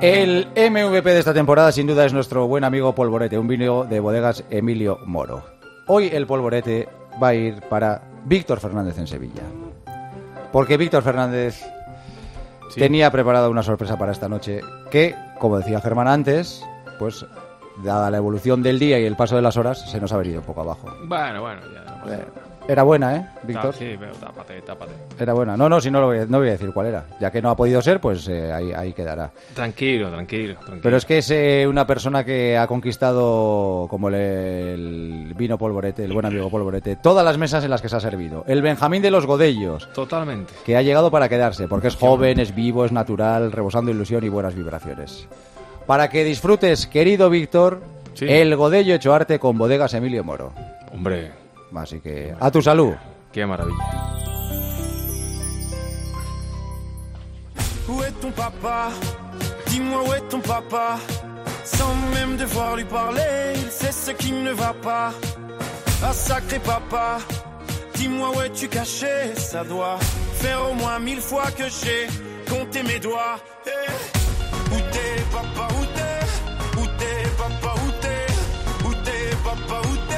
El MVP de esta temporada sin duda es nuestro buen amigo Polvorete, un vino de bodegas Emilio Moro. Hoy el Polvorete va a ir para Víctor Fernández en Sevilla. Porque Víctor Fernández tenía preparada una sorpresa para esta noche que, como decía Germán antes, pues dada la evolución del día y el paso de las horas, se nos ha venido un poco abajo. Bueno, ya no era buena, Víctor? Sí, pero tápate. Era buena. No, si no lo voy a decir cuál era. Ya que no ha podido ser, pues ahí quedará. Tranquilo. Pero es que es una persona que ha conquistado, como el vino Polvorete, el buen amigo Polvorete, todas las mesas en las que se ha servido. El Benjamín de los Godellos. Totalmente. Que ha llegado para quedarse, porque es joven, es vivo, es natural, rebosando ilusión y buenas vibraciones. Para que disfrutes, querido Víctor, el Godello hecho arte con bodegas Emilio Moro. Hombre... Así que, a tu salud. Qué maravilla. Où est ton papa? Dis-moi où est ton papa? Sans même devoir lui parler, il sait ce qui ne va pas. Ah sacré papa, dis-moi où es-tu caché? Ça doit faire au moins 1000 fois que j'ai compté mes doigts. Hey. Où t'es papa, où t'es? Où t'es papa, où t'es? Où t'es papa, où t'es?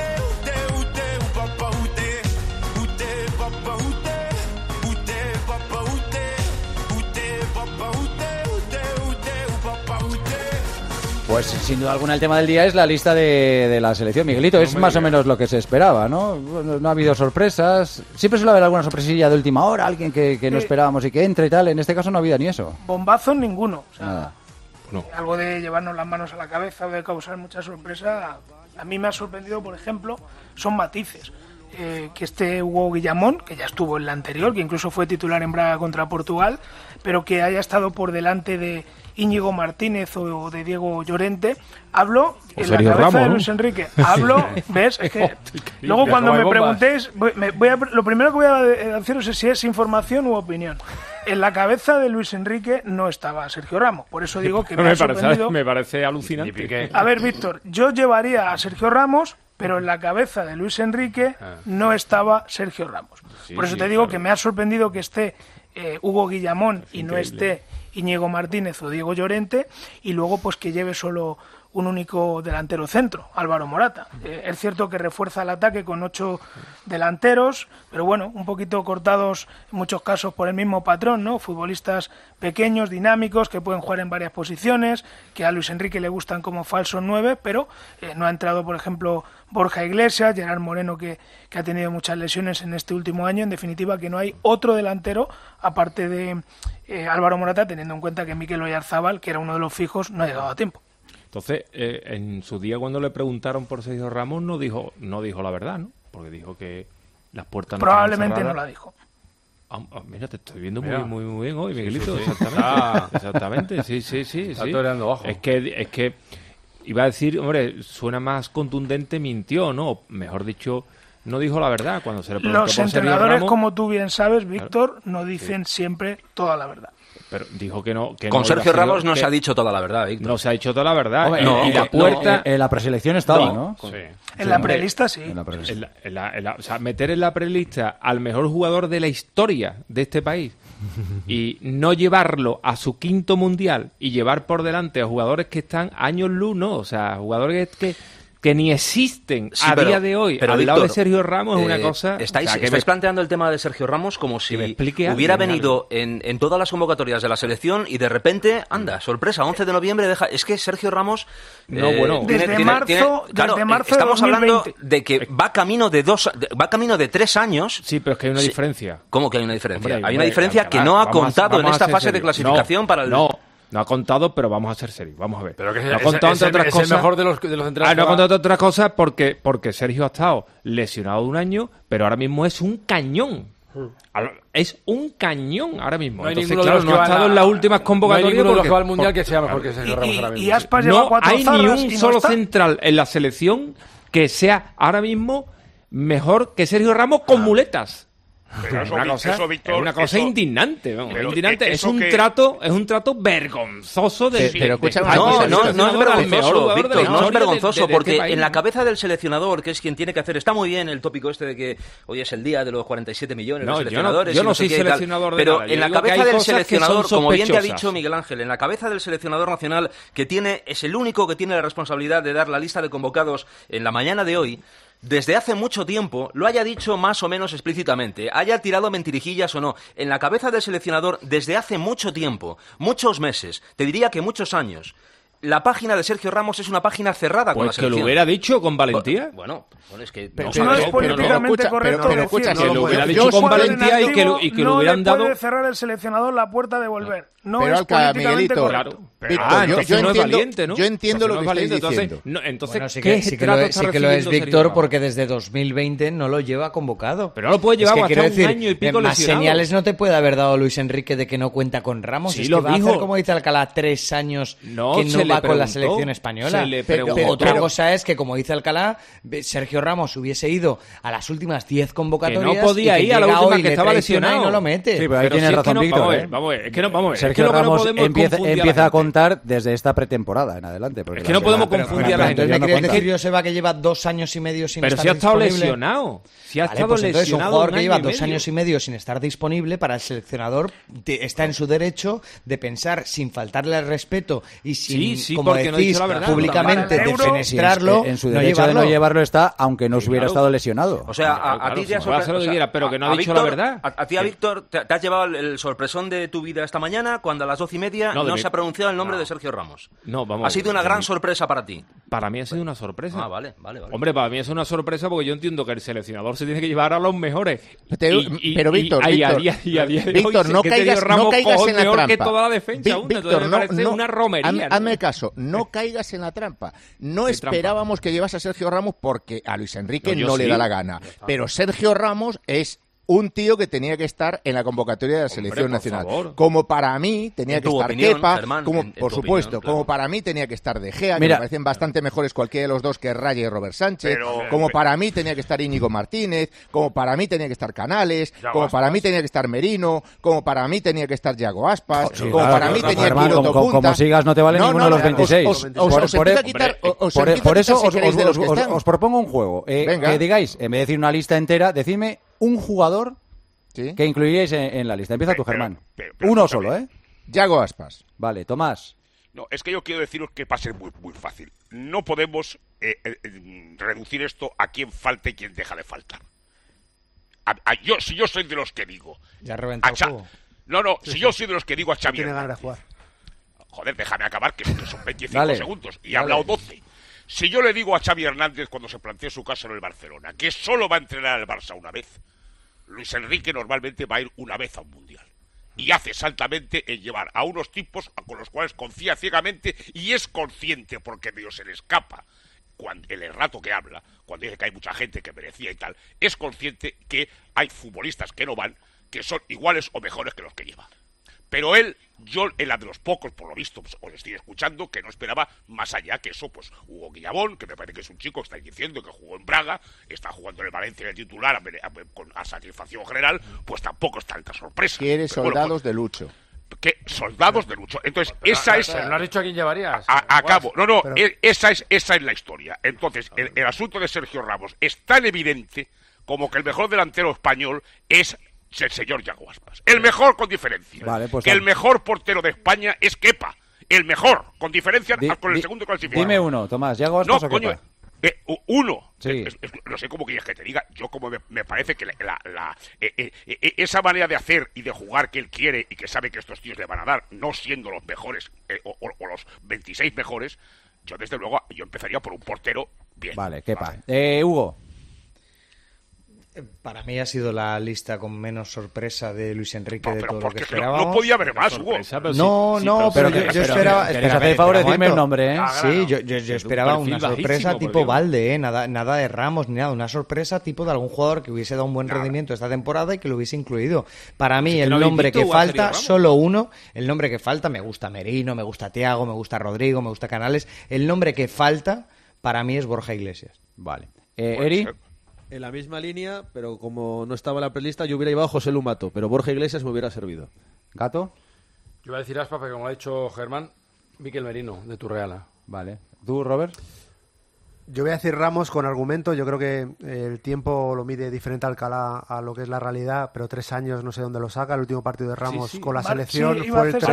Pues sin duda alguna el tema del día es la lista de la selección. Miguelito, es más o menos lo que se esperaba, ¿no? No ha habido sorpresas. Siempre suele haber alguna sorpresilla de última hora, alguien que no esperábamos y que entre y tal. En este caso no ha habido ni eso. Bombazos ninguno. O sea, nada. No. Algo de llevarnos las manos a la cabeza, de causar mucha sorpresa. A mí me ha sorprendido, por ejemplo, son matices. Que esté Hugo Guillamón, que ya estuvo en la anterior, que incluso fue titular en Braga contra Portugal, pero que haya estado por delante de Íñigo Martínez o de Diego Llorente. Hablo en la cabeza Ramos, de Luis Enrique. Hablo, ¿ves? Es que luego cuando me preguntéis, lo primero que voy a deciros es si es información u opinión. En la cabeza de Luis Enrique no estaba Sergio Ramos, por eso digo que me ha sorprendido. Me parece alucinante. A ver, Víctor, yo llevaría a Sergio Ramos, pero en la cabeza de Luis Enrique no estaba Sergio Ramos. Por eso te digo que me ha sorprendido que esté Hugo Guillamón y no esté Íñigo Martínez o Diego Llorente, y luego pues que lleve solo un único delantero centro, Álvaro Morata. Es cierto que refuerza el ataque con 8 delanteros, pero bueno, un poquito cortados en muchos casos por el mismo patrón, ¿no? Futbolistas pequeños, dinámicos, que pueden jugar en varias posiciones, que a Luis Enrique le gustan como falsos 9, pero no ha entrado, por ejemplo, Borja Iglesias, Gerard Moreno, que ha tenido muchas lesiones en este último año. En definitiva, que no hay otro delantero, aparte de Álvaro Morata, teniendo en cuenta que Mikel Oyarzábal, que era uno de los fijos, no ha llegado a tiempo. Entonces, en su día cuando le preguntaron por Sergio Ramos no dijo la verdad, ¿no? Porque dijo que las puertas probablemente no la dijo. Mira, te estoy viendo muy bien hoy, Miguelito. Sí. Exactamente. Sí. Está toreando bajo. Es que iba a decir, hombre, suena más contundente, mintió, ¿no? O mejor dicho, no dijo la verdad cuando se le preguntó por Sergio Ramos. Los entrenadores, como tú bien sabes, Víctor, no dicen siempre toda la verdad. Pero dijo que no. Con Sergio Ramos no se ha dicho toda la verdad, Víctor. No se ha dicho toda la verdad. Hombre, y la puerta. En la preselección estaba, ¿no? Sí. En la prelista, sí. O sea, meter en la prelista al mejor jugador de la historia de este país y no llevarlo a su quinto mundial y llevar por delante a jugadores que están años luz, ¿no? O sea, jugadores que ni existen día de hoy al lado de Sergio Ramos es una cosa... Estáis planteando el tema de Sergio Ramos como si hubiera venido en todas las convocatorias de la selección y de repente, anda, sorpresa, 11 de noviembre deja... Es que Sergio Ramos... desde marzo estamos hablando de que va camino de 3 años... Sí, pero es que hay una diferencia. ¿Cómo que hay una diferencia? Hay una diferencia que no ha contado en esta fase de clasificación para el... No ha contado, pero vamos a ser serios. Vamos a ver. Pero que no ha contado entre otras cosas. Es el mejor de los centrales. No ha contado otras cosas porque Sergio ha estado lesionado un año, pero ahora mismo es un cañón. Es un cañón ahora mismo. No hay Entonces, claro, no ha estado en las últimas convocatorias. No hay ninguno de los que va al Mundial que sea mejor que Sergio Ramos ahora mismo. Y Aspas lleva 4 hay zarras ni un y solo central en la selección que sea ahora mismo mejor que Sergio Ramos con muletas. Pero Es una cosa eso, indignante, vamos, pero indignante. Es eso un que- trato vergonzoso del Pero escúchame una No, cosa, no es vergonzoso, Víctor, no es vergonzoso, porque este en la cabeza del seleccionador, que es quien tiene que hacer, está muy bien el tópico este de que hoy es el día de los 47 millones de seleccionadores. Yo no y sé soy qué y tal, seleccionador de pero nada. Yo en la digo que cabeza hay del cosas que seleccionador, son como bien te ha sospechosas. dicho Miguel Ángel, en la cabeza del seleccionador nacional, es el único que tiene la responsabilidad de dar la lista de convocados en la mañana de hoy, desde hace mucho tiempo, lo haya dicho más o menos explícitamente, haya tirado mentirijillas o no, en la cabeza del seleccionador desde hace mucho tiempo, muchos meses, te diría que muchos años, la página de Sergio Ramos es una página cerrada con la Pues que selección. lo hubiera dicho con valentía. Bueno, es que... Pero no no es sabes, políticamente correcto pero escucha, decir que lo hubiera dicho con valentía y que lo no hubieran le dado. puede cerrar el seleccionador la puerta de volver. No Pero es Alca, políticamente Miguelito, correcto. Víctor, Entonces yo no es entiendo, valiente, ¿no? yo entiendo Entonces lo que no es estáis valiente. diciendo. Entonces, Bueno, sí ¿qué que trato lo está es recibiendo Víctor, Sergio porque desde 2020 no lo lleva convocado. Pero no lo puede llevar Es que hasta quiero un decir, año y pico más lesionado. señales no te puede haber dado Luis Enrique de que no cuenta con Ramos. Sí, es lo que va dijo. a hacer, como dice Alcalá, 3 años No, que se no le va con la preguntó, selección española. se le Pero preguntó. otra cosa es que, como dice Alcalá, Sergio Ramos hubiese ido a las últimas 10 convocatorias Que no podía y que ir a la llega última hoy, que le estaba traiciona lesionado. y no lo mete. Sí, pero ahí Pero tiene si es razón que no, Víctor. vamos a ver, vamos a ver, es que no, vamos a ver, es que Sergio lo que no Ramos podemos confundir empieza a la gente. contar desde esta pretemporada en adelante. porque Es que no podemos confundir a la gente. Entonces me no quieres cuenta. decir, Joseba, que lleva 2 años y medio sin Pero estar si ha estado disponible. lesionado. Si ha Vale, estado pues entonces un lesionado jugador un que lleva año y 2 medio. años y medio sin estar disponible, para el seleccionador está en su derecho de pensar, sin faltarle al respeto y sin, Sí, como porque no ha dicho decís, la verdad. públicamente Para el Euro, defenestrarlo, en su no derecho llevarlo. de no llevarlo está, aunque no se hubiera claro. estado lesionado. O sea, Claro, a ti te ha puede hacer lo que quiera, pero que no ha dicho la verdad. A ti, a Víctor, te has llevado el sorpresón de tu vida esta mañana cuando a las 12:30 No, de no mi- se ha pronunciado el nombre de Sergio Ramos. No, vamos Ha a sido ver, una de gran mi- sorpresa para ti. Para mí ha sido una sorpresa. Ah, vale. Hombre, para mí es una sorpresa porque yo entiendo que el seleccionador se tiene que llevar a los mejores. Pero Víctor, y a Víctor, día de Víctor, hoy, no que Sergio caigas, Ramos no caigas cojo en la mejor trampa. que toda la defensa aún. Entonces me parece una romería. Hazme caso, no caigas en la trampa. No ¿Qué esperábamos que llevase a Sergio Ramos porque a Luis Enrique No, yo no le sí. da la gana. Pero Sergio Ramos es un tío que tenía que estar en la convocatoria de la selección por nacional. favor. Como para mí tenía En que tu estar opinión, Kepa, Germán, como, en por tu supuesto, opinión, claro. como para mí tenía que estar De Gea, que Mira. me parecen bastante mejores cualquiera de los dos que Raya y Robert Sánchez, Pero- como para mí tenía que estar Íñigo Martínez, como para mí tenía que estar Canales, Yago como para Aspas. mí tenía que estar Merino, como para mí tenía que estar Yago Aspas, Sí, como claro, para mí claro, tenía que Germán, ir otro como punta. sigas no te vale ninguno de los 26. Os empiezo a quitar, os empiezo a Por quitar eso si queréis de los que están. os propongo un juego. Venga. Que digáis, en vez de decir una lista entera, decidme un jugador ¿Sí? que incluiríais en la lista. Empieza tú, Pero- Germán. pero Uno escúchame. solo, ¿eh? Yago Aspas. Vale, Tomás. No, es que yo quiero deciros que va a ser muy, muy fácil. No podemos reducir esto a quién falta y quién deja de faltar. Si yo soy de los que digo... Ya ha reventado el juego. Si yo soy de los que digo a Xavi Tiene ganas de Hernández, jugar. joder, déjame acabar, que son 25 Dale. segundos y he hablado 12. Si yo le digo a Xavi Hernández cuando se planteó su caso en el Barcelona que solo va a entrenar al Barça una vez, Luis Enrique normalmente va a ir una vez a un mundial. Y hace saltamente en llevar a unos tipos con los cuales confía ciegamente y es consciente, porque medio se le escapa en el rato que habla, cuando dice que hay mucha gente que merecía y tal, es consciente que hay futbolistas que no van, que son iguales o mejores que los que lleva. Pero él, yo era de los pocos, por lo visto, pues, os estoy escuchando, que no esperaba más allá que eso, pues Hugo Guillamón, que me parece que es un chico, estáis diciendo, que jugó en Braga, está jugando en el Valencia en el titular a satisfacción general, pues tampoco es tanta sorpresa. Quiere Pero bueno, soldados de Lucho. que soldados de lucho. Entonces, esa es... Pero no has dicho a quién llevarías. Acabo. No, esa es la historia. Entonces, el asunto de Sergio Ramos es tan evidente como que el mejor delantero español es el señor Yago Aspas. El mejor con diferencia. Vale, pues que el vamos. mejor portero de España es Kepa. El mejor, con diferencia Di- con el di- segundo clasificado. Dime uno, Tomás. ¿Yago No, Aspas o coño, Kepa? uno. Sí. No sé cómo quieres que te diga. Yo como me parece que esa manera de hacer y de jugar que él quiere y que sabe que estos tíos le van a dar, no siendo los mejores o los 26 mejores, yo desde luego yo empezaría por un portero bien. Vale, Kepa. Vale. Hugo. Para mí ha sido la lista con menos sorpresa de Luis Enrique No, de pero todo lo que porque esperábamos. no podía haber más, Hugo. No, pero yo esperaba... ¿Queréis hacer el favor de decirme el nombre, eh? Sí, yo esperaba perfil una sorpresa bajísimo, por tipo Dios. Valde, nada de Ramos ni nada, una sorpresa tipo de algún jugador que hubiese dado un buen rendimiento esta temporada y que lo hubiese incluido. Para mí que el no habéis nombre visto que o ha salido falta, Ramos. solo uno, el nombre que falta, me gusta Merino, me gusta Thiago, me gusta Rodrigo, me gusta Canales, el nombre que falta para mí es Borja Iglesias. Vale. Puede Eri. ser. En la misma línea, pero como no estaba en la prelista, yo hubiera llevado a José Lumato, pero Borja Iglesias me hubiera servido. ¿Gato? Yo voy a decir Aspas, porque como ha dicho Germán, Mikel Merino, de Turreala. Vale. ¿Tú, Robert? Yo voy a decir Ramos con argumento. Yo creo que el tiempo lo mide diferente Alcalá a lo que es la realidad, pero 3 años no sé dónde lo saca. El último partido de Ramos con la selección fue el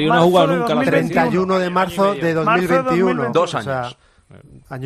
31 de marzo de 2021. 2 años. Año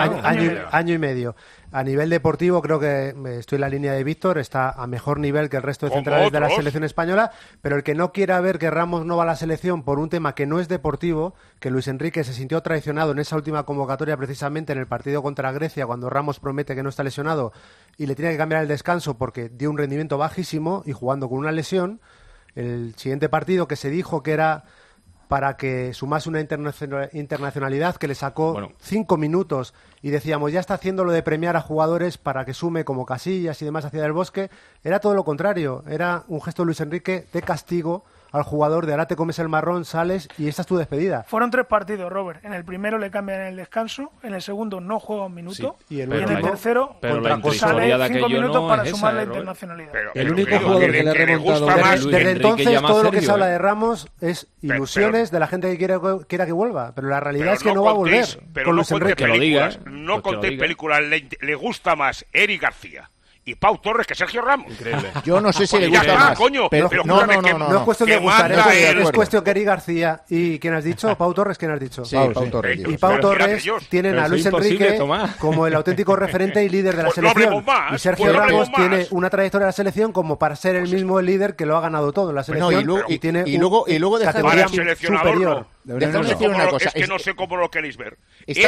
y medio. A nivel deportivo creo que estoy en la línea de Víctor, está a mejor nivel que el resto de centrales de la selección española, pero el que no quiera ver que Ramos no va a la selección por un tema que no es deportivo, que Luis Enrique se sintió traicionado en esa última convocatoria precisamente en el partido contra Grecia, cuando Ramos promete que no está lesionado y le tiene que cambiar el descanso porque dio un rendimiento bajísimo y jugando con una lesión, el siguiente partido que se dijo que era para que sumase una internacionalidad que le sacó 5 minutos y decíamos, ya está haciendo lo de premiar a jugadores para que sume como Casillas y demás hacia del Bosque, era todo lo contrario, era un gesto de Luis Enrique de castigo al jugador de ahora te comes el marrón, sales y esta es tu despedida. Fueron 3 partidos, Robert. En el primero le cambian el descanso, en el segundo no juega un minuto y en el tercero sale 5 minutos para sumar la internacionalidad. El único jugador que le ha remontado desde entonces todo lo que se habla de Ramos es ilusiones de la gente que quiera que vuelva, pero la realidad es que no va a volver con Luis Enrique. No contéis películas, le gusta más Eric García y Pau Torres que Sergio Ramos. Increíble. Yo no sé si le gusta más. Coño, pero no es cuestión de gustar, es cuestión que Eric García y ¿quién has dicho? Pau Torres, ¿quién has dicho? Sí, Pau Torres. Y Pau Torres tienen a Luis Enrique como el auténtico referente y líder de la selección. Y Sergio Ramos tiene una trayectoria de la selección como para ser el mismo el líder que lo ha ganado todo en la selección y tiene luego categoría superior. Es que no sé cómo lo queréis ver.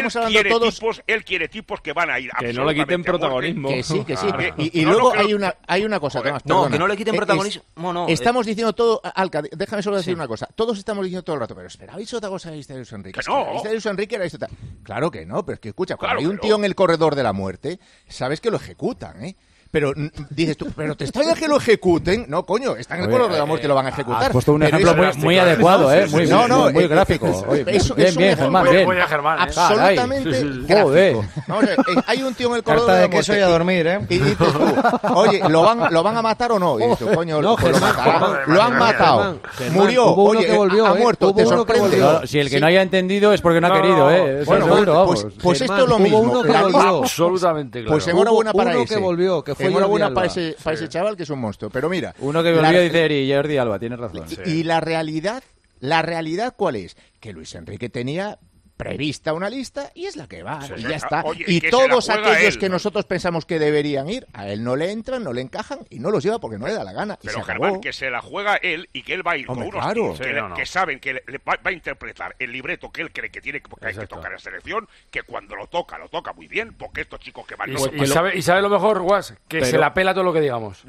Él quiere tipos que van a ir que no le quiten protagonismo. Que sí. Y luego hay una cosa, Tomás, que no le quiten protagonismo. Estamos diciendo todo, Alca, déjame solo decir una cosa. Todos estamos diciendo todo el rato, pero esperabais otra cosa de Luis Enrique. Luis Enrique era esto. Claro que no, pero es que escucha, cuando hay un tío en el corredor de la muerte, sabes que lo ejecutan, ¿eh? Pero dices tú, ¿pero te extraña que lo ejecuten? No, coño, está en el color de la muerte y lo van a ejecutar. Has puesto un ejemplo muy adecuado, ¿eh? Muy gráfico. Bien, Germán, bien. Absolutamente gráfico. Vamos a ver, hay un tío en el color de la muerte. Queso y a dormir, ¿eh? Y dices tú, oye, ¿lo van a matar o no? Y dices tú, coño, lo han matado. Murió, oye, ha muerto, te sorprende. Si el que no haya entendido es porque no ha querido, ¿eh? Bueno, pues esto es lo mismo. Absolutamente claro. Pues enhorabuena para ese. Uno que volvió, que enhorabuena para ese chaval que es un monstruo. Pero mira, uno que volvió dice Jordi Alba, tienes razón. Y la realidad ¿cuál es? Que Luis Enrique tenía prevista una lista y es la que va, y ya está. Oye, y todos aquellos que nosotros pensamos que deberían ir, a él no le entran, no le encajan y no los lleva porque no le da la gana. Pero Germán, que se la juega él y que él va a ir con unos tíos que saben que le va a interpretar el libreto que él cree que tiene que tocar en la selección, que cuando lo toca muy bien, porque estos chicos que van... Y sabe lo mejor, Guas, que se la pela todo lo que digamos.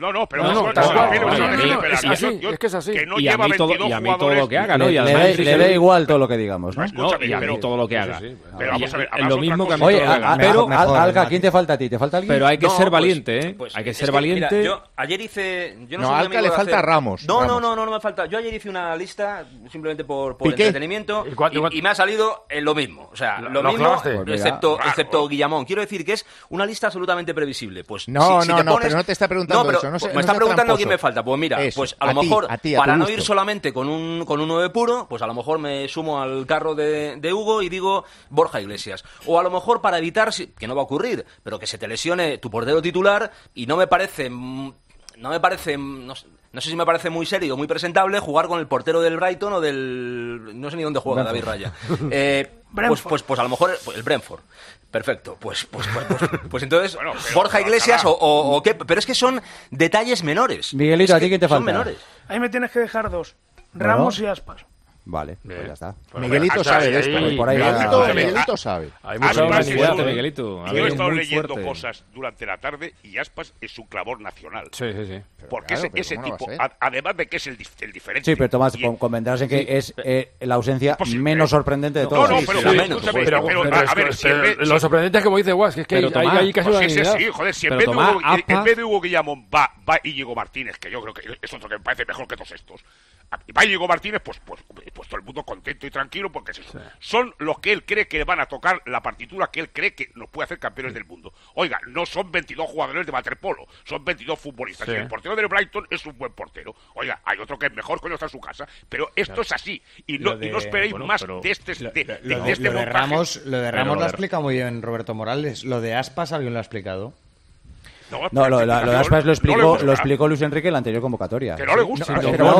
Es que es así. Que no lleva 22 jugadores. Le da igual todo lo que digamos, ¿no? Y a mí todo lo que haga. Pero vamos a ver, lo mismo que a mí. Oye, pero Alca, ¿quién te falta a ti? ¿Te falta alguien? Pero hay que ser valiente, ¿eh? Hay que ser valiente. Mira, yo ayer hice... No, a Alca le falta Ramos. No me falta. Yo ayer hice una lista simplemente por entretenimiento y me ha salido lo mismo. O sea, lo mismo, excepto Guillamón. Quiero decir que es una lista absolutamente previsible. Pues no, pero no te está preguntando eso. Me está preguntando quién me falta. Pues mira, pues a lo mejor, para no ir solamente con un 9 puro, pues a lo mejor me sumo al carro de Hugo y digo Borja Iglesias. O a lo mejor para evitar, que no va a ocurrir, pero que se te lesione tu portero titular y no sé si me parece muy serio o muy presentable jugar con el portero del Brighton o del... no sé ni dónde juega David Raya. Pues a lo mejor el Brentford. Perfecto. Pues entonces Borja Iglesias o qué, pero es que son detalles menores. Miguelito, ¿a ti quién te falta? Son menores. Ahí me tienes que dejar 2. Ramos y Aspas. Vale, pues ya está. Miguelito sabe de esto. Miguelito sabe. Hay mucha unanimidad de Miguelito. Yo he estado leyendo cosas durante la tarde y Aspas es un clavor nacional. Sí. Porque ese tipo, además de que es el diferente. Sí, pero Tomás, comentarás en que es la ausencia menos sorprendente de todas. Pero lo sorprendente es como dice Guas, que es que hay casi unanimidad. Sí, joder, si en vez de Hugo Guillamón va Íñigo Martínez, que yo creo que es otro que me parece mejor que todos estos. Va Íñigo Martínez, pues pues todo el mundo contento y tranquilo porque es eso. Son los que él cree que van a tocar la partitura que él cree que nos puede hacer campeones del mundo. Oiga, no son 22 jugadores de waterpolo, son 22 futbolistas. Y el portero del Brighton es un buen portero. Oiga, hay otro que es mejor, coño, está en su casa. Pero esto es así. Y no esperéis más de este montaje. Lo de Ramos lo ha explicado muy bien Roberto Morales. Lo de Aspas, ¿alguien lo ha explicado? No, lo de Aspas lo explicó Luis Enrique en la anterior convocatoria. Que no le gusta.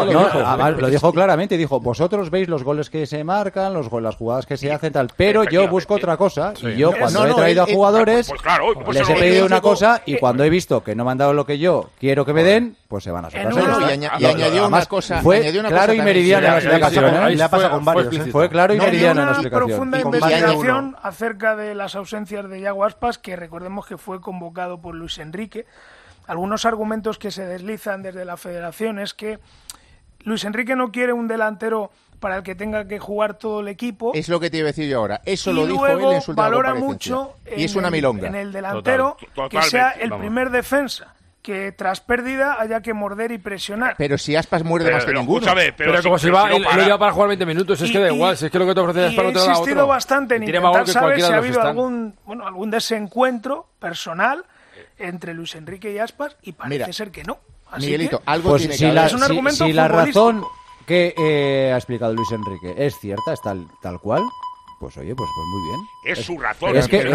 Lo dijo claramente, dijo, vosotros veis los goles que se marcan, las jugadas que se hacen, tal, pero yo busco otra cosa, y yo cuando he traído a jugadores, les he pedido una cosa, y cuando he visto que no me han dado lo que yo quiero que me den, pues se van a su casa. Y añadió una cosa. Fue claro y meridiano en la explicación. Le ha pasado con varios. Fue claro y meridiano en la explicación. Profunda investigación acerca de las ausencias de Yago Aspas, que recordemos que fue convocado por Luis Enrique. Algunos argumentos que se deslizan desde la federación es que Luis Enrique no quiere un delantero para el que tenga que jugar todo el equipo. Es lo que te iba a decir yo ahora. Eso lo dijo él en su última valora comparecencia. mucho y es una milonga. En el delantero que sea el primer defensa, que tras pérdida haya que morder y presionar. Pero si Aspas muerde más que ninguno. Pero como si lo lleva para jugar 20 minutos, es que da igual, si es que lo que te ofrece es para otro lado. He insistido bastante en intentar saber si ha habido algún desencuentro personal entre Luis Enrique y Aspas, y parece ser que no. Así Miguelito, que, algo pues tiene si que la, haber. Es un argumento si la futbolístico. razón que ha explicado Luis Enrique es cierta, es tal cual, pues oye, pues muy bien. Es su razón. Es que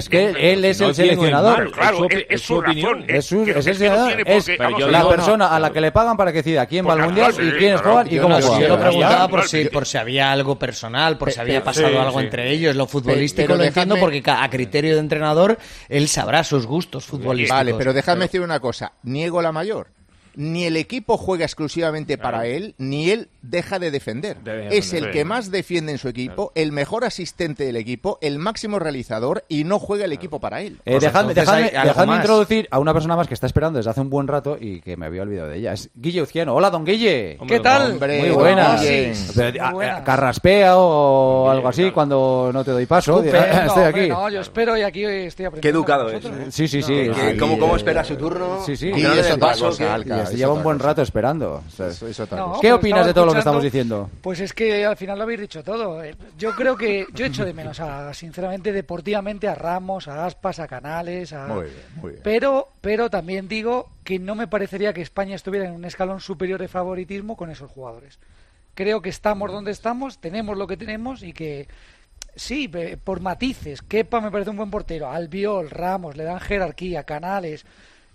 él es el seleccionador. Claro, es su razón. Es el seleccionador. Es la persona a la que le pagan para que decida quién va al Mundial y quiénes juegan y cómo juegan. Yo lo preguntaba por si había algo personal, por si había pasado algo entre ellos. Lo futbolístico lo entiendo porque a criterio de entrenador él sabrá sus gustos futbolísticos. Vale, pero déjame decir una cosa. Niego la mayor. Ni el equipo juega exclusivamente para él, ni él deja de defender. Es el que más defiende en su equipo, el mejor asistente del equipo, el máximo realizador, y no juega el equipo para él. Dejadme introducir a una persona más que está esperando desde hace un buen rato y que me había olvidado de ella. Es Guille Uzquiano. Hola, don Guille. ¿Qué tal? Hombre, muy buena. Buenas. Carraspea o algo así cuando no te doy paso. Estoy aquí. No, yo espero y aquí estoy aprendiendo. Qué educado es. Sí. ¿Cómo espera su turno? Sí. Y eso paso, Se lleva un buen rato esperando. No, ¿Qué pues opinas de todo lo que estamos diciendo? Pues es que al final lo habéis dicho todo. Yo creo que yo echo de menos, sinceramente, deportivamente, a Ramos, a Aspas, a Canales. Muy bien. Pero también digo que no me parecería que España estuviera en un escalón superior de favoritismo con esos jugadores. Creo que estamos donde estamos, tenemos lo que tenemos y que sí, por matices. Kepa me parece un buen portero. Albiol, Ramos, le dan jerarquía, Canales.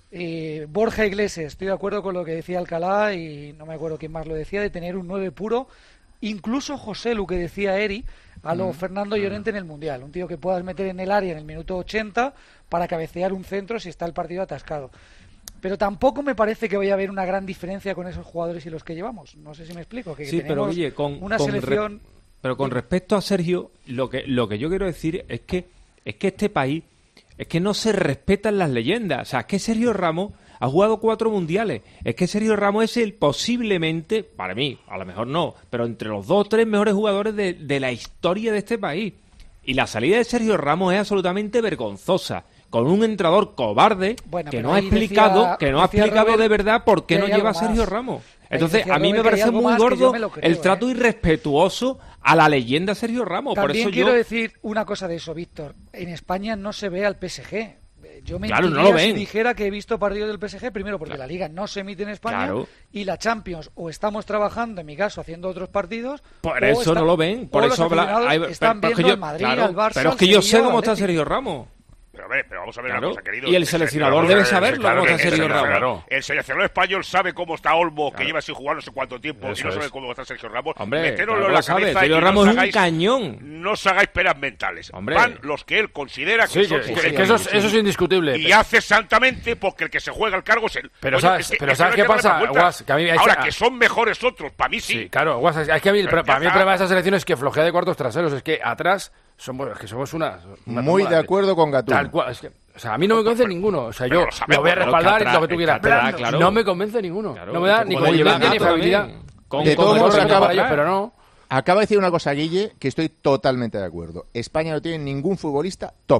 Borja Iglesias, estoy de acuerdo con lo que decía Alcalá y no me acuerdo quién más lo decía, de tener un 9 puro, incluso José Lu, que decía Eri, a lo Fernando Llorente en el Mundial, un tío que puedas meter en el área en el minuto 80 para cabecear un centro si está el partido atascado. Pero tampoco me parece que vaya a haber una gran diferencia con esos jugadores y los que llevamos. No sé si me explico. Que sí, pero oye, selección... Pero con respecto a Sergio, lo que yo quiero decir es que este país es que no se respetan las leyendas. O sea, es que Sergio Ramos ha jugado 4 mundiales. Es que Sergio Ramos es el posiblemente, para mí, a lo mejor no, pero entre los 2 o 3 mejores jugadores de la historia de este país. Y la salida de Sergio Ramos es absolutamente vergonzosa. Con un entrenador cobarde que no ha explicado de verdad por qué no lleva a Sergio Ramos. Entonces, a mí me parece muy gordo el trato irrespetuoso a la leyenda Sergio Ramos. También por eso quiero decir una cosa de eso, Víctor. En España no se ve al PSG. Yo mentiría no lo ven. si dijera que he visto partidos del PSG, primero porque la Liga no se emite en España y la Champions o estamos trabajando, en mi caso, haciendo otros partidos. Por eso no lo ven. Por eso están viendo al Madrid, al Barça, pero es que yo sé cómo está Sergio Ramos. Pero vamos a ver una cosa, querido. Y el seleccionador debe saberlo, cómo está Sergio Ramos. El seleccionador español sabe cómo está Olmo, que lleva sin jugar no sé cuánto tiempo, y no sabe cómo está Sergio Ramos. Meteroslo en la cabeza. Sergio Ramos es un cañón. No os hagáis peras mentales. Van los que él considera que son sus que eso es indiscutible. Y hace santamente porque el que se juega el cargo es él. Pero ¿sabes qué pasa, Guas? Ahora, que son mejores otros, para mí sí. Sí, claro, Guas, es que para mí el problema de esta selección es que flojea de cuartos traseros, es que atrás somos una muy de acuerdo con Gatún. Tal cual, es que, o sea, a mí no me convence ninguno. O sea, yo lo voy a respaldar y lo que tú quieras. Pero no me convence ninguno. No me da ni convivencia ni fiabilidad. De todos modos, pero no. Acaba de decir una cosa, Guille, que estoy totalmente de acuerdo. España no tiene ningún futbolista top.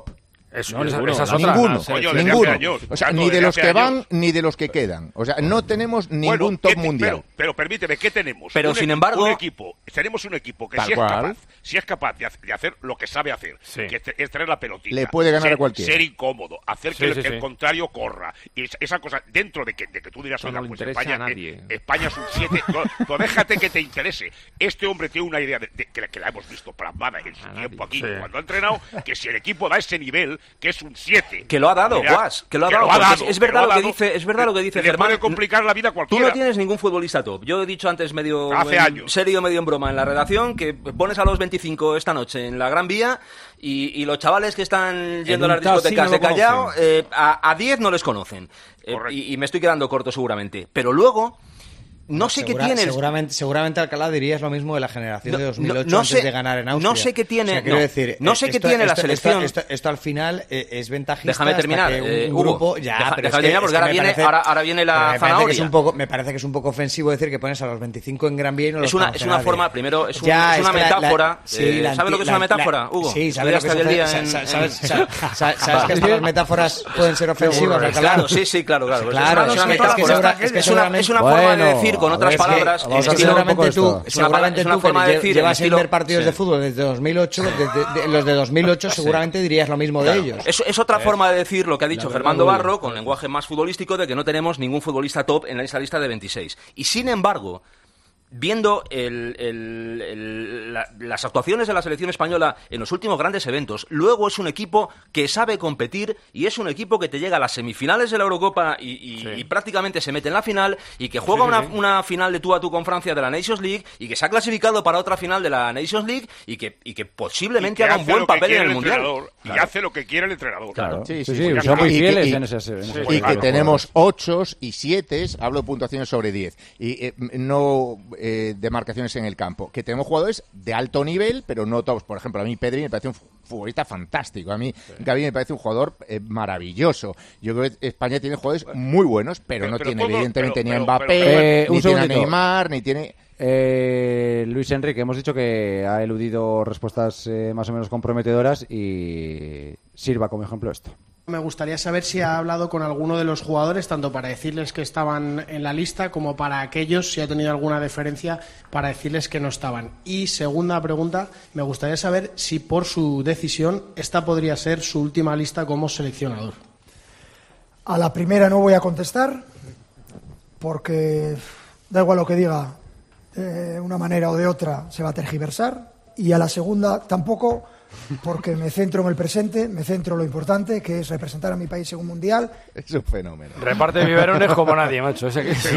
Eso, No, ninguno. Esa es otra. Ninguno. Coño, Ninguno. O sea, ni de los que van ni de los que quedan. O sea, no tenemos ningún top mundial. Pero permíteme, ¿qué tenemos? Pero sin embargo... Tenemos un equipo que si es capaz de hacer lo que sabe hacer, que es tener la pelotita. Le puede ganar a cualquiera. Ser incómodo, hacer que el contrario corra. Y esa cosa, dentro de que tú dirás, oiga, pues España es un 7. No, déjate que te interese. Este hombre tiene una idea que la hemos visto plasmada en su tiempo aquí, cuando ha entrenado, que si el equipo da ese nivel, que es un 7. Que lo ha dado, Guas, que lo ha dado. Es verdad lo que dice Germán. Le puede complicar la vida a cualquiera. Tú no tienes ningún futbolista top. Yo he dicho antes serio, medio en broma en la redacción, que pones a los 25 esta noche en la Gran Vía y los chavales que están yendo a las discotecas de Callao, a 10 no les conocen. Y me estoy quedando corto seguramente. Pero luego... No sé qué tiene. Seguramente Alcalá dirías lo mismo de la generación de 2008 antes de ganar en Austria. No sé qué tiene. No sé qué tiene la selección. Esto al final es ventajista. Déjame terminar. Un grupo. Déjame terminar porque ahora viene la zanahoria. Me parece que es un poco ofensivo decir que pones a los 25 en Gran Vía y no los conoce Es una nadie. forma. Primero, es una metáfora. ¿Sabes lo que es una metáfora, Hugo? Sí, sabes que estas metáforas pueden ser ofensivas, Alcalá. Claro, sí, claro. Es una forma de decir. Con otras palabras, seguramente tú que llevas sin ver partidos de fútbol desde 2008, los de 2008 seguramente dirías lo mismo de ellos. Es otra forma de decir lo que ha dicho Germán Barro, con lenguaje más futbolístico, de que no tenemos ningún futbolista top en esa lista de 26. Y sin embargo, viendo las actuaciones de la selección española en los últimos grandes eventos, luego es un equipo que sabe competir y es un equipo que te llega a las semifinales de la Eurocopa y prácticamente se mete en la final y que juega una final de tú a tú con Francia de la Nations League y que se ha clasificado para otra final de la Nations League y que posiblemente haga un buen papel en el Mundial. Y hace lo que quiere el entrador. Claro. Sí, son muy fieles en ese y que tenemos 8 y 7, hablo de puntuaciones sobre 10. Y no... de marcaciones en el campo, que tenemos jugadores de alto nivel, pero no todos. Por ejemplo, a mí Pedri me parece un futbolista fantástico, a mí Gavi me parece un jugador maravilloso. Yo creo que España tiene jugadores muy buenos, pero no tiene evidentemente ni a Mbappé, ni tiene a Neymar, ni tiene... Luis Enrique, hemos dicho que ha eludido respuestas más o menos comprometedoras y sirva como ejemplo esto. Me gustaría saber si ha hablado con alguno de los jugadores, tanto para decirles que estaban en la lista como para aquellos, si ha tenido alguna deferencia, para decirles que no estaban. Y segunda pregunta, me gustaría saber si por su decisión esta podría ser su última lista como seleccionador. A la primera no voy a contestar, porque da igual lo que diga, de una manera o de otra se va a tergiversar. Y a la segunda tampoco, porque me centro en el presente, me centro en lo importante, que es representar a mi país en un mundial. Es un fenómeno. Reparte biberones como nadie, macho.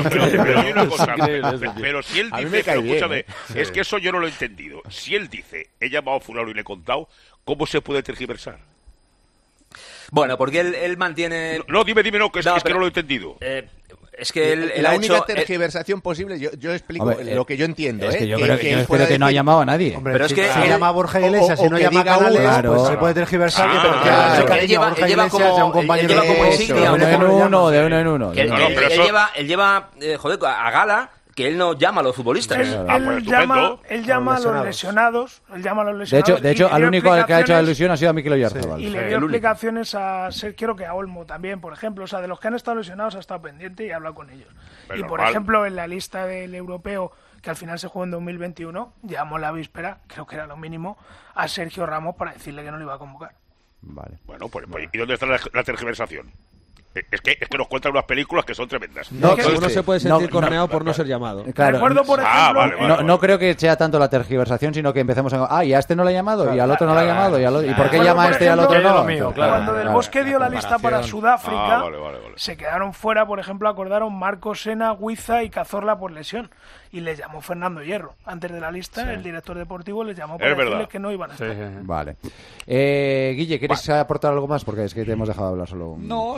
Pero si él dice, escúchame, es que eso yo no lo he entendido. Si él dice, he llamado a fulano y le he contado, ¿cómo se puede tergiversar? Bueno, porque él mantiene... No, dime, no, que es que no lo he entendido. Es que él la ha única hecho, tergiversación posible, yo explico lo que yo entiendo. Es que yo creo que no ha llamado a nadie. Hombre, pero es que si llama a Borja Iglesias y no llama a Canales, pues se puede tergiversar. Él lleva como insignia de uno en uno. Él lleva a gala que él no llama a los futbolistas. Él llama a los lesionados. De hecho, al único al que ha hecho la ilusión ha sido a Mikel Oyarzabal. Y le dio explicaciones a Sergio, que a Olmo también, por ejemplo. O sea, de los que han estado lesionados ha estado pendiente y ha hablado con ellos. Y por ejemplo, en la lista del europeo, que al final se jugó en 2021, llamó la víspera, creo que era lo mínimo, a Sergio Ramos para decirle que no lo iba a convocar. Vale. Bueno, pues ¿y dónde está la tergiversación? Es que nos cuentan unas películas que son tremendas. No, que uno se puede sentir coroneado por no ser llamado. Claro. Recuerdo, por ejemplo... No creo que sea tanto la tergiversación, sino que empecemos a... y a este no lo ha llamado, y al otro no lo ha llamado, y ¿por qué llama a este y al otro no? Cuando Del Bosque dio la lista para Sudáfrica, se quedaron fuera, por ejemplo, acordaron Marco Sena, Guiza y Cazorla por lesión. Y les llamó Fernando Hierro. Antes de la lista, el director deportivo les llamó para decirles que no iban a estar. Vale. Guille, ¿quieres aportar algo más? Porque es que te hemos dejado hablar solo. No,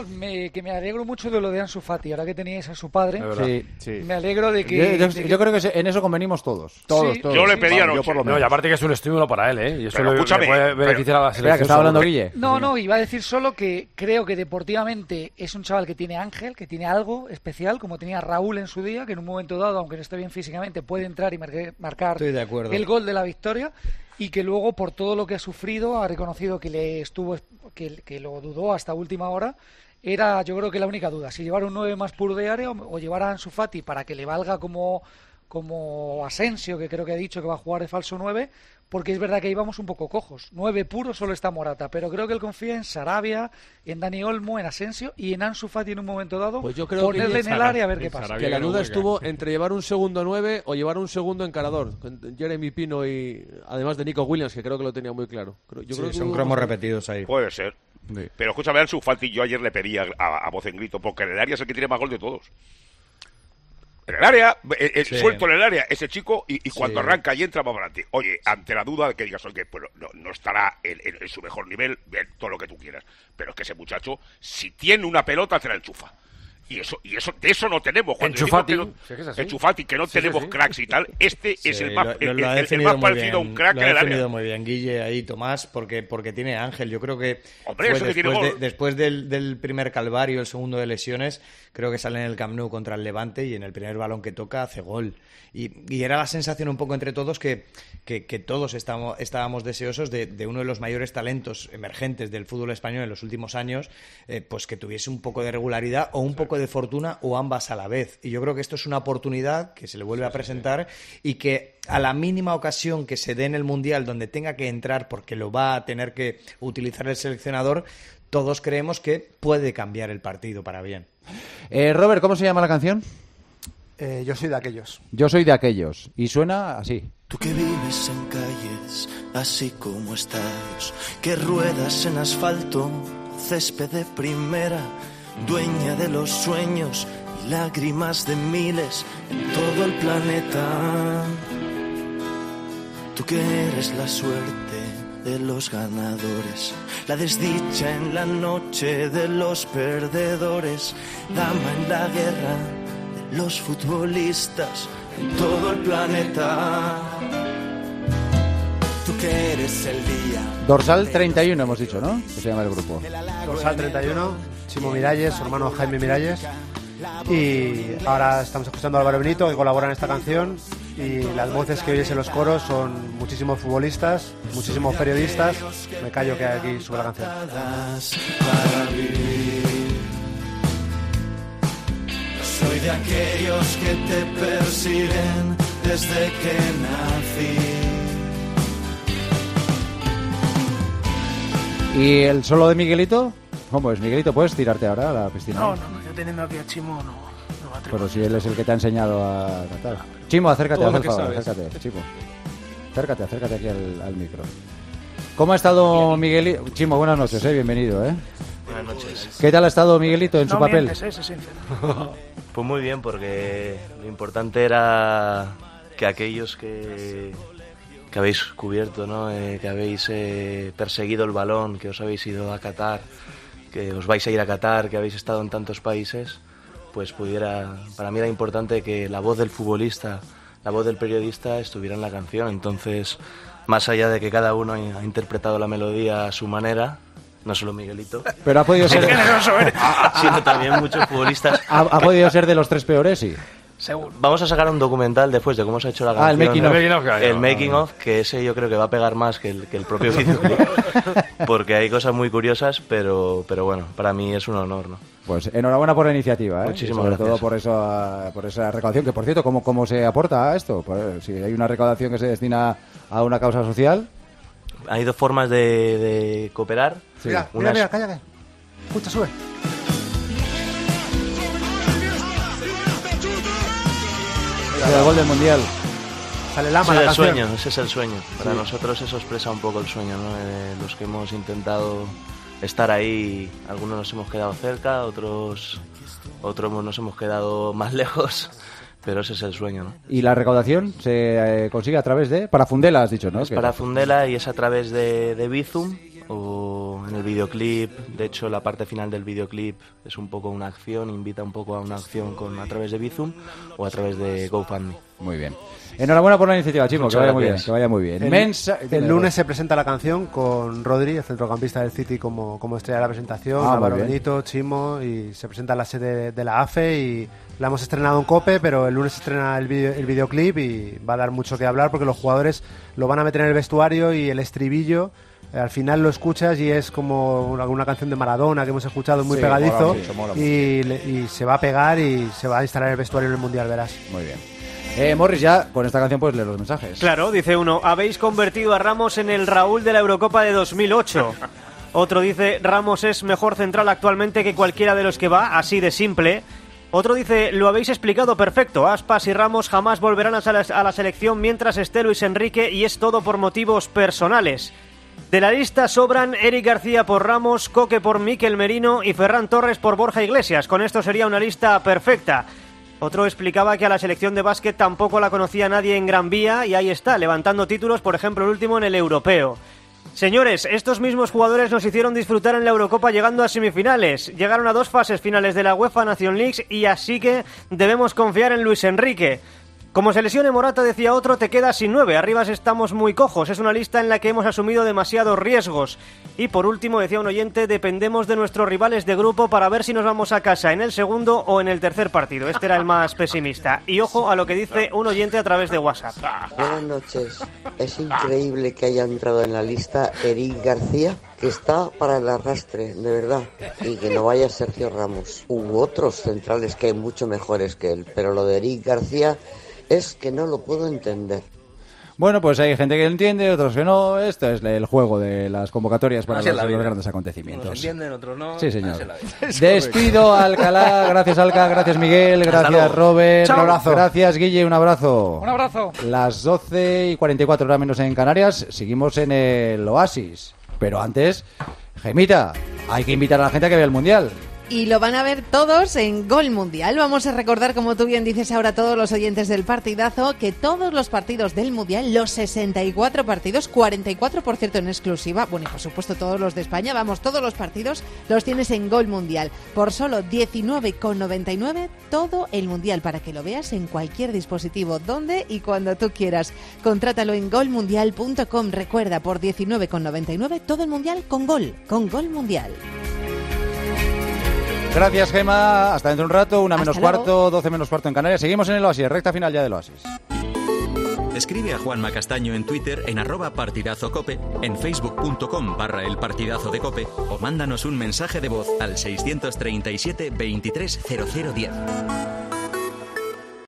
que me alegro mucho de lo de Ansu Fati, ahora que teníais a su padre. Sí. Me alegro de que... Yo creo que en eso convenimos todos. Todos. Yo le pedí anoche. Yo por lo menos. No, y aparte que es un estímulo para él, ¿eh? Y eso le puede beneficiar a la selección. Espera, que estaba hablando Guille. No, iba a decir solo que creo que deportivamente es un chaval que tiene ángel, que tiene algo especial, como tenía Raúl en su día, que en un momento dado, aunque no esté bien físicamente, puede entrar y marcar el gol de la victoria, y que luego, por todo lo que ha sufrido, ha reconocido que que lo dudó hasta última hora. Era, yo creo que la única duda, si llevar un 9 más puro de área o llevar a Ansu Fati para que le valga como Asensio, que creo que ha dicho que va a jugar de falso 9, porque es verdad que íbamos un poco cojos. 9 puro solo está Morata, pero creo que él confía en Sarabia, en Dani Olmo, en Asensio y en Ansu Fati en un momento dado, pues yo creo ponerle en el área a ver qué pasa. Que la duda estuvo entre llevar un segundo 9 o llevar un segundo encarador, con Jeremy Pino y además de Nico Williams, que creo que lo tenía muy claro. Yo creo que son cromos repetidos ahí. Puede ser. Sí. Pero escúchame, Ansu Fati, yo ayer le pedí a voz en grito, porque en el área es el que tiene más gol de todos. En el área, suelto en el área, ese chico, y cuando arranca y entra va para adelante. Oye, ante la duda de que digas, oye, pues no estará en su mejor nivel, bien, todo lo que tú quieras. Pero es que ese muchacho, si tiene una pelota, te la enchufa. Y de eso no tenemos. Enchufati, que no tenemos cracks y tal. Este es el más parecido a un crack en el área. Lo ha definido muy bien, Guille, ahí, Tomás, porque tiene ángel. Yo creo que después del primer calvario, el segundo de lesiones, creo que sale en el Camp Nou contra el Levante y en el primer balón que toca hace gol. Y era la sensación un poco entre todos que todos estábamos deseosos de uno de los mayores talentos emergentes del fútbol español en los últimos años, pues que tuviese un poco de regularidad o un poco de fortuna o ambas a la vez. Y yo creo que esto es una oportunidad que se le vuelve a presentar y que a la mínima ocasión que se dé en el Mundial donde tenga que entrar, porque lo va a tener que utilizar el seleccionador, todos creemos que puede cambiar el partido para bien. Robert, ¿cómo se llama la canción? Yo soy de aquellos. Yo soy de aquellos. Y suena así. Tú que vives en calles, así como estadios, que ruedas en asfalto, césped de primera, dueña de los sueños y lágrimas de miles en todo el planeta. Tú que eres la suerte de los ganadores, la desdicha en la noche de los perdedores, dama en la guerra de los futbolistas en todo el planeta. Tú que eres el día. Dorsal 31 hemos dicho, ¿no? Que se llama el grupo. Dorsal 31, Chimo Miralles, su hermano Jaime Miralles. Y ahora estamos escuchando a Álvaro Benito, que colabora en esta canción. Y las voces que oyes en los coros son muchísimos futbolistas, muchísimos periodistas. Me callo que aquí sube la canción. Soy de aquellos que te persiguen desde que nací. ¿Y el solo de Miguelito? ¿Cómo es, Miguelito? ¿Puedes tirarte ahora a la piscina? No, yo teniendo aquí a Chimo no va a atrever. Pero si él es el que te ha enseñado a tratar. Chimo, acércate, haz el favor, acércate, Chimo. Acércate aquí al micro. ¿Cómo ha estado Miguelito? Chimo, buenas noches, bienvenido, Buenas noches. ¿Qué tal ha estado Miguelito en su papel? Pues muy bien, porque lo importante era que aquellos que habéis cubierto, ¿no? Que habéis perseguido el balón, que os habéis ido a Qatar, que os vais a ir a Qatar, que habéis estado en tantos países, pues para mí era importante que la voz del futbolista, la voz del periodista estuviera en la canción. Entonces, más allá de que cada uno ha interpretado la melodía a su manera, no solo Miguelito, pero ha podido ser sino también muchos futbolistas. ¿Ha podido ser de los tres peores? Sí. Seguro. Vamos a sacar un documental después de cómo se ha hecho la canción. El making of, que ese yo creo que va a pegar más que el propio videoclip, porque hay cosas muy curiosas, pero bueno, para mí es un honor, ¿no? Pues enhorabuena por la iniciativa, Muchísimas gracias. Sobre todo por esa recaudación, que por cierto, ¿cómo se aporta a esto? Pues, si hay una recaudación que se destina a una causa social. Hay dos formas de cooperar. Sí. Mira, cállate. Escucha, sube. El gol del Mundial. Sale Lama, ese es el sueño. Para nosotros eso expresa un poco el sueño, ¿no? Los que hemos intentado estar ahí, algunos nos hemos quedado cerca, otros nos hemos quedado más lejos, pero ese es el sueño, ¿no? ¿Y la recaudación se consigue a través de...? Para Fundela has dicho, ¿no? Es para Fundela y es a través de Bizum, en el videoclip. De hecho, la parte final del videoclip es un poco una acción, invita un poco a una acción a través de Bizum o a través de GoFundMe. Muy bien. Enhorabuena por la iniciativa, Chimo, que vaya muy bien. El lunes se presenta la canción con Rodri, el centrocampista del City, como estrella de la presentación, Álvaro Benito, Chimo, y se presenta en la sede de la AFE y la hemos estrenado en COPE, pero el lunes se estrena el videoclip y va a dar mucho que hablar porque los jugadores lo van a meter en el vestuario y el estribillo al final lo escuchas y es como una canción de Maradona que hemos escuchado, muy pegadizo, mola mucho. Y se va a pegar y se va a instalar el vestuario en el Mundial, verás. Muy bien. Morris, ya con esta canción puedes leer los mensajes. Claro, dice uno: habéis convertido a Ramos en el Raúl de la Eurocopa de 2008. Otro dice: Ramos es mejor central actualmente que cualquiera de los que va, así de simple. Otro dice: lo habéis explicado perfecto, Aspas y Ramos jamás volverán a la selección mientras esté Luis Enrique y es todo por motivos personales. De la lista sobran Eric García por Ramos, Coque por Mikel Merino y Ferran Torres por Borja Iglesias. Con esto sería una lista perfecta. Otro explicaba que a la selección de básquet tampoco la conocía nadie en Gran Vía y ahí está, levantando títulos, por ejemplo el último en el Europeo. Señores, estos mismos jugadores nos hicieron disfrutar en la Eurocopa llegando a semifinales. Llegaron a 2 fases finales de la UEFA Nations League y así que debemos confiar en Luis Enrique. Como se lesione Morata, decía otro, te quedas sin 9. Arriba estamos muy cojos. Es una lista en la que hemos asumido demasiados riesgos. Y por último, decía un oyente, dependemos de nuestros rivales de grupo para ver si nos vamos a casa en el segundo o en el tercer partido. Este era el más pesimista. Y ojo a lo que dice un oyente a través de WhatsApp. Buenas noches. Es increíble que haya entrado en la lista Eric García, que está para el arrastre, de verdad. Y que no vaya Sergio Ramos. U otros centrales que hay mucho mejores que él. Pero lo de Eric García es que no lo puedo entender. Bueno, pues hay gente que lo entiende, otros que no. Esto es el juego de las convocatorias para los grandes acontecimientos. Unos entienden, otros no. Sí, señor. Despido a Alcalá. Gracias, Alca. Gracias, Miguel. Gracias, Robert. Un abrazo. Gracias, Guille. Un abrazo. Un abrazo. Las 12:44 horas menos en Canarias. Seguimos en el Oasis. Pero antes, Gemita, hay que invitar a la gente a que vea el Mundial. Y lo van a ver todos en Gol Mundial. Vamos a recordar, como tú bien dices ahora, todos los oyentes del partidazo, que todos los partidos del Mundial, los 64 partidos, 44 por cierto en exclusiva, bueno, y por supuesto todos los de España, vamos, todos los partidos los tienes en Gol Mundial. Por solo 19,99 todo el Mundial, para que lo veas en cualquier dispositivo, donde y cuando tú quieras. Contrátalo en golmundial.com. Recuerda, por 19,99 todo el Mundial con Gol Mundial. Gracias, Gema. Hasta dentro de un rato, 1 menos cuarto, 12 menos cuarto en Canarias. Seguimos en el Oasis, recta final ya del Oasis. Escribe a Juanma Castaño en Twitter en @partidazocope, en facebook.com/elpartidazo de Cope o mándanos un mensaje de voz al 637 23 0010.